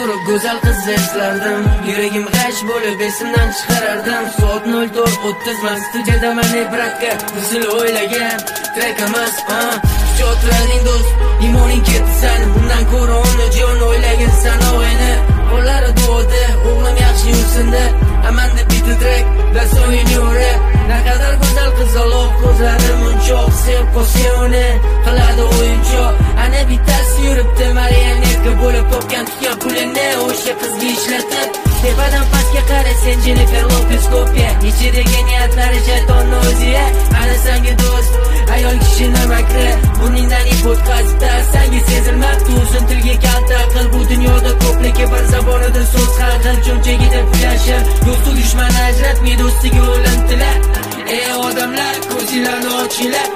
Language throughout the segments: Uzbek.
turib go'zal qizni eslardim. Yuragim g'ash bo'lib esimdan chiqarardim. Soat 04:30 men studiyada meni bratga usul o'ylagan trek emas. O'tirading do'st, imoning ketdi san, undan ko'ra uni jon o'ylagan san o'yini. Qo'llari duoda, o'g'lim yaxshi yursin-da. Amanda bitta trek, that's all you know. Naqadar go'zal qiz Alloh ko'zlari munchoq sevib qo'ysa uni qiladi o'yinchoq. Ana bittasi yuribdi marionetka bo'lib topgan tutgan pulini o'sha qizga ishlatib. Tepadan pastga qara sen Jennifer Lopez kopya. Ichidagi niyatlari shaytonning o'zi-ya. Ana senga do'st, ayol kishi namakri. Burningdan podkastda senga sezilmabdi uzun tilga kalta qil. Bu dunyoda ko'pligi bir zabonida so'z haqil. Cho'nchagida pul yashir. Do'stu dushmani ajratmay do'stiga o'lim tila. Ey odamlar, ko'zinglarni ochinglar.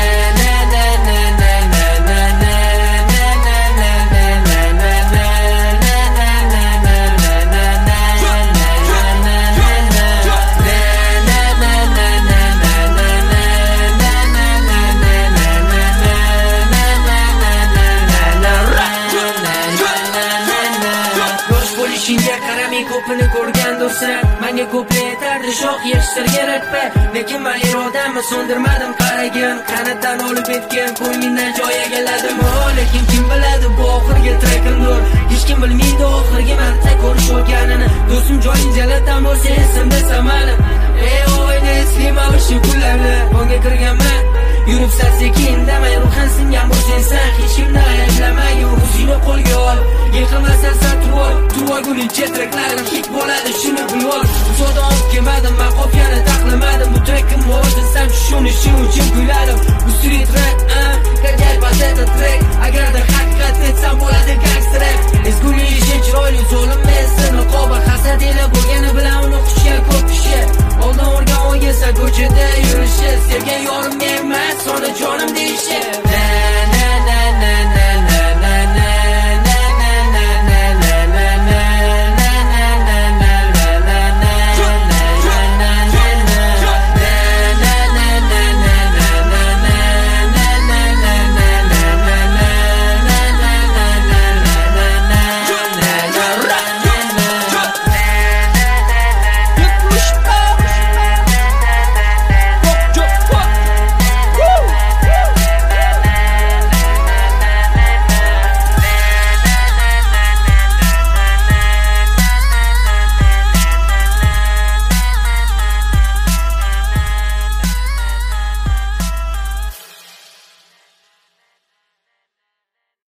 Qaramay ko'pini ko'rgan do'stlar, menga ko'p yetardi shoh yetishtirgan rappa. Lekin men irodamni so'ndirmadim qaragin. Qanotdan olib ketgan ko'nglimdan joy egalladim. Lekin kim biladi bu oxirgi trekimdir. Hech kim bilmaydi oxirgi marta ko'rish olganini. Do'stim joying jalatan bo'lsa esimda samalim. Ey oyna eslima o'sha kunlarni. Onga kirganman. Yurib sekin damay ruhan singan bo'lsan, hech kimni ayblamay, o'zingni qo'lga ol. Yiqilmasan sen turvoy gulingcha treklarim hit bo'ladi, shuni bil ol. Uzoqdan olib kelmadim, men qofiyani taqlamadim. Bu trekim o'zi sen tushunishi uchun kuyladim.